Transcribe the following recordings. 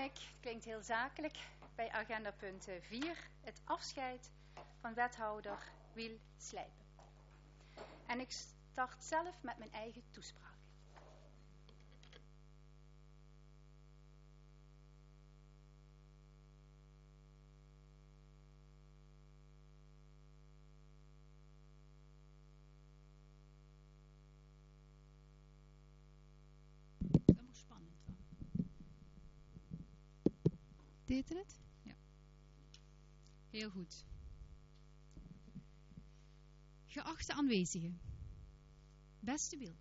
ik, het klinkt heel zakelijk, bij agenda punt 4, het afscheid van wethouder Wiel Slijpen. En ik start zelf met mijn eigen toespraak. Spannend. Deed het? Ja. Heel goed. Geachte aanwezigen. Beste Wiel.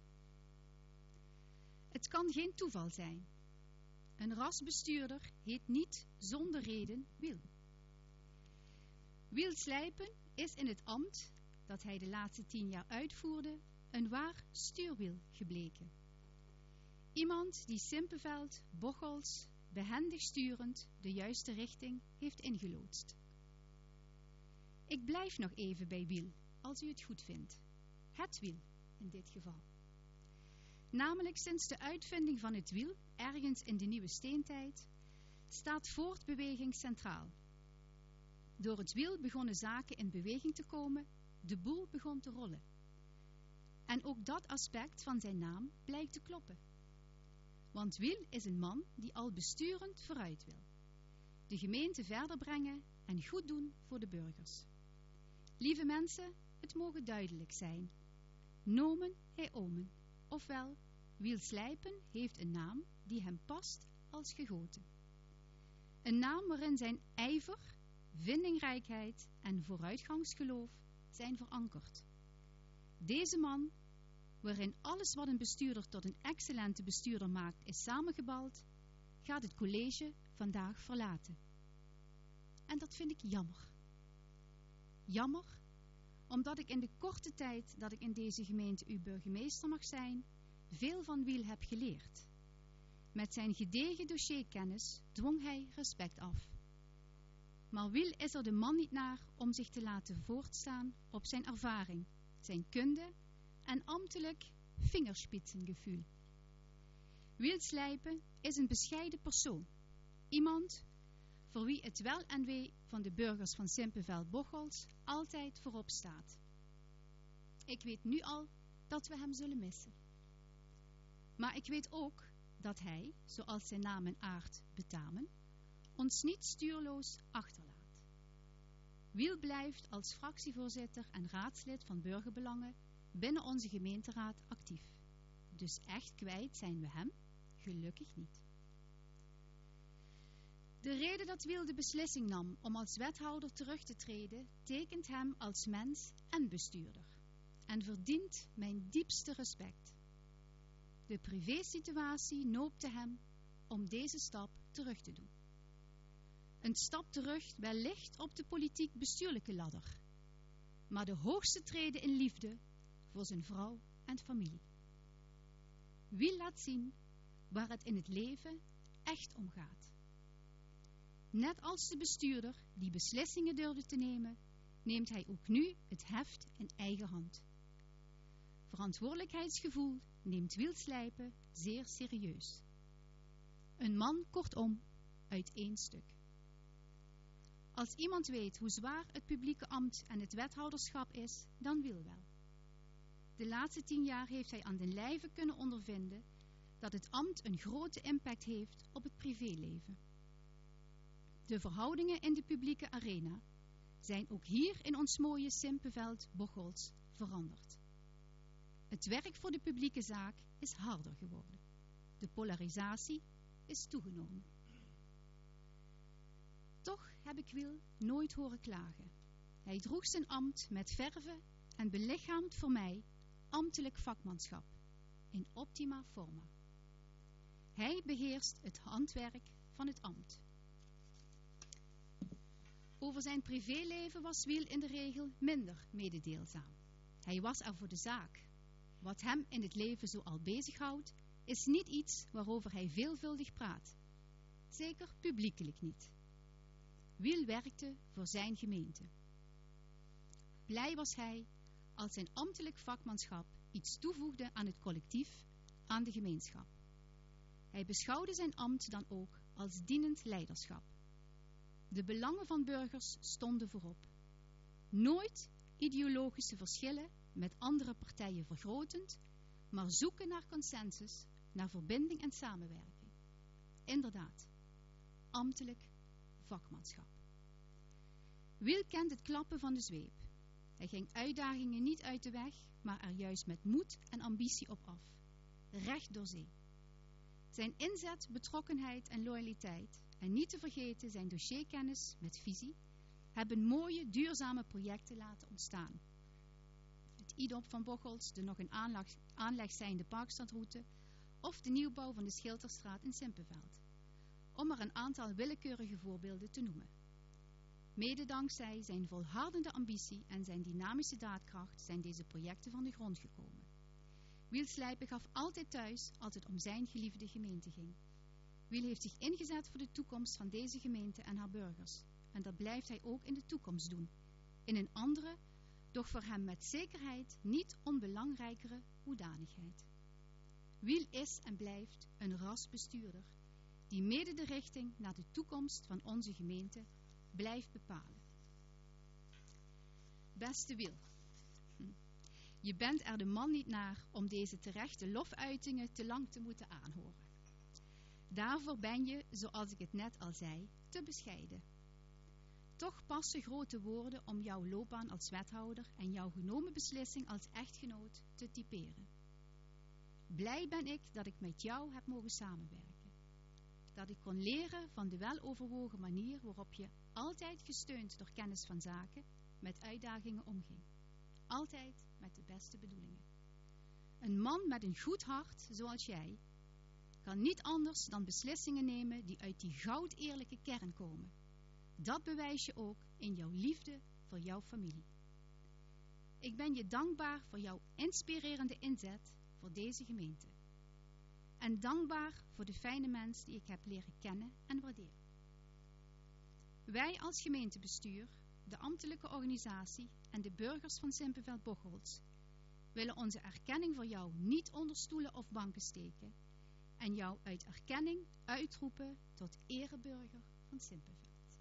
Het kan geen toeval zijn. Een rasbestuurder heet niet zonder reden Wiel. Wiel Slijpen is in het ambt dat hij de laatste 10 jaar uitvoerde een waar stuurwiel gebleken. Iemand die Simpeveld, Bocholt, behendig sturend de juiste richting heeft ingeloodst. Ik blijf nog even bij wiel, als u het goed vindt. Het wiel, in dit geval. Namelijk sinds de uitvinding van het wiel, ergens in de nieuwe steentijd, staat voortbeweging centraal. Door het wiel begonnen zaken in beweging te komen, de boel begon te rollen. En ook dat aspect van zijn naam blijkt te kloppen. Want Wiel is een man die al besturend vooruit wil. De gemeente verder brengen en goed doen voor de burgers. Lieve mensen, het mogen duidelijk zijn. Nomen hij omen. Ofwel, Wiel Slijpen heeft een naam die hem past als gegoten. Een naam waarin zijn ijver, vindingrijkheid en vooruitgangsgeloof zijn verankerd. Deze man, waarin alles wat een bestuurder tot een excellente bestuurder maakt is samengebald, gaat het college vandaag verlaten. En dat vind ik jammer. Jammer, omdat ik in de korte tijd dat ik in deze gemeente uw burgemeester mag zijn, veel van Wiel heb geleerd. Met zijn gedegen dossierkennis dwong hij respect af. Maar Wiel is er de man niet naar om zich te laten voortstaan op zijn ervaring, zijn kunde en ambtelijk vingerspitsengevoel. Wiel Slijpen is een bescheiden persoon. Iemand voor wie het wel en wee van de burgers van Simpeveld-Bocholt altijd voorop staat. Ik weet nu al dat we hem zullen missen. Maar ik weet ook dat hij, zoals zijn naam en aard betamen, ons niet stuurloos achterlaat. Wiel blijft als fractievoorzitter en raadslid van Burgerbelangen binnen onze gemeenteraad actief. Dus echt kwijt zijn we hem gelukkig niet. De reden dat Wiel de beslissing nam om als wethouder terug te treden, tekent hem als mens en bestuurder en verdient mijn diepste respect. De privésituatie noopte hem om deze stap terug te doen. Een stap terug wellicht op de politiek-bestuurlijke ladder, maar de hoogste trede in liefde voor zijn vrouw en familie. Wiel laat zien waar het in het leven echt om gaat. Net als de bestuurder die beslissingen durfde te nemen, neemt hij ook nu het heft in eigen hand. Verantwoordelijkheidsgevoel neemt Wiel Slijpen zeer serieus. Een man kortom uit één stuk. Als iemand weet hoe zwaar het publieke ambt en het wethouderschap is, dan Wiel wel. De laatste 10 jaar heeft hij aan den lijve kunnen ondervinden dat het ambt een grote impact heeft op het privéleven. De verhoudingen in de publieke arena zijn ook hier in ons mooie Simpeveld-Bocholt veranderd. Het werk voor de publieke zaak is harder geworden. De polarisatie is toegenomen. Toch heb ik Wiel nooit horen klagen. Hij droeg zijn ambt met verve en belichaamt voor mij ambtelijk vakmanschap in optima forma. Hij beheerst het handwerk van het ambt. Over zijn privéleven was Wiel in de regel minder mededeelzaam. Hij was er voor de zaak. Wat hem in het leven zoal bezighoudt, is niet iets waarover hij veelvuldig praat. Zeker publiekelijk niet. Wiel werkte voor zijn gemeente. Blij was hij als zijn ambtelijk vakmanschap iets toevoegde aan het collectief, aan de gemeenschap. Hij beschouwde zijn ambt dan ook als dienend leiderschap. De belangen van burgers stonden voorop. Nooit ideologische verschillen met andere partijen vergrotend, maar zoeken naar consensus, naar verbinding en samenwerking. Inderdaad, ambtelijk vakmanschap. Wiel kent het klappen van de zweep. Hij ging uitdagingen niet uit de weg, maar er juist met moed en ambitie op af. Recht door zee. Zijn inzet, betrokkenheid en loyaliteit, en niet te vergeten zijn dossierkennis met visie, hebben mooie, duurzame projecten laten ontstaan. Het IDOP van Bocholt, de nog in aanleg zijnde Parkstadroute, of de nieuwbouw van de Schilterstraat in Simpelveld. Om er een aantal willekeurige voorbeelden te noemen. Mede dankzij zijn volhardende ambitie en zijn dynamische daadkracht zijn deze projecten van de grond gekomen. Wiel Slijpen gaf altijd thuis als het om zijn geliefde gemeente ging. Wiel heeft zich ingezet voor de toekomst van deze gemeente en haar burgers. En dat blijft hij ook in de toekomst doen. In een andere, doch voor hem met zekerheid niet onbelangrijkere hoedanigheid. Wiel is en blijft een rasbestuurder die mede de richting naar de toekomst van onze gemeente blijft bepalen. Beste Wiel, je bent er de man niet naar om deze terechte lofuitingen te lang te moeten aanhoren. Daarvoor ben je, zoals ik het net al zei, te bescheiden. Toch passen grote woorden om jouw loopbaan als wethouder en jouw genomen beslissing als echtgenoot te typeren. Blij ben ik dat ik met jou heb mogen samenwerken. Dat ik kon leren van de weloverwogen manier waarop je, altijd gesteund door kennis van zaken, met uitdagingen omging. Altijd met de beste bedoelingen. Een man met een goed hart, zoals jij, kan niet anders dan beslissingen nemen die uit die goud eerlijke kern komen. Dat bewijs je ook in jouw liefde voor jouw familie. Ik ben je dankbaar voor jouw inspirerende inzet voor deze gemeente. En dankbaar voor de fijne mens die ik heb leren kennen en waarderen. Wij als gemeentebestuur, de ambtelijke organisatie en de burgers van Simpelveld-Bocholt willen onze erkenning voor jou niet onder stoelen of banken steken en jou uit erkenning uitroepen tot ereburger van Simpelveld.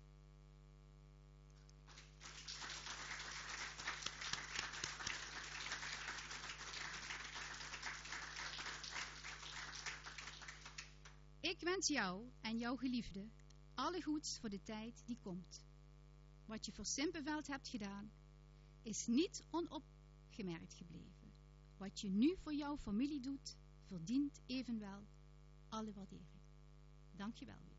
Ik wens jou en jouw geliefde alle goeds voor de tijd die komt. Wat je voor Simpelveld hebt gedaan, is niet onopgemerkt gebleven. Wat je nu voor jouw familie doet, verdient evenwel alle waardering. Dank je wel.